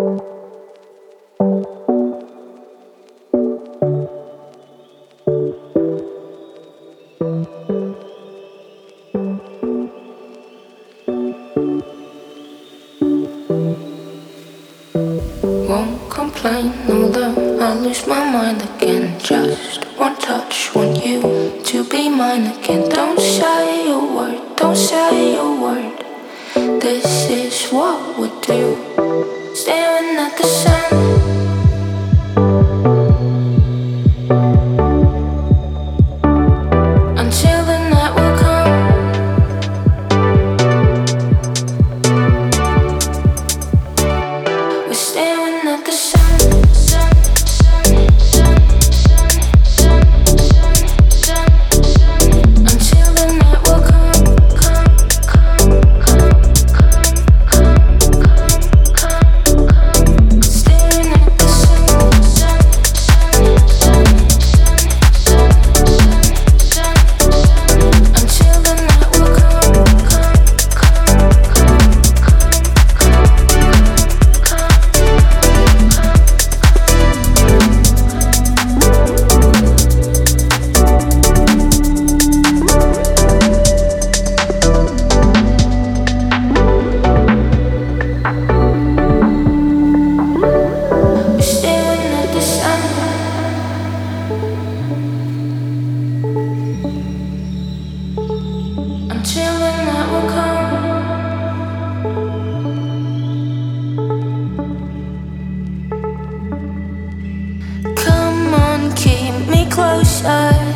Won't complain, although I lose my mind again. Just one touch, want you to be mine again. Don't say a word, don't say a word. This is what we do. Staring at the sun. Until the night will come. We're staring at the sun. Until the night will come. Come on, keep me closer.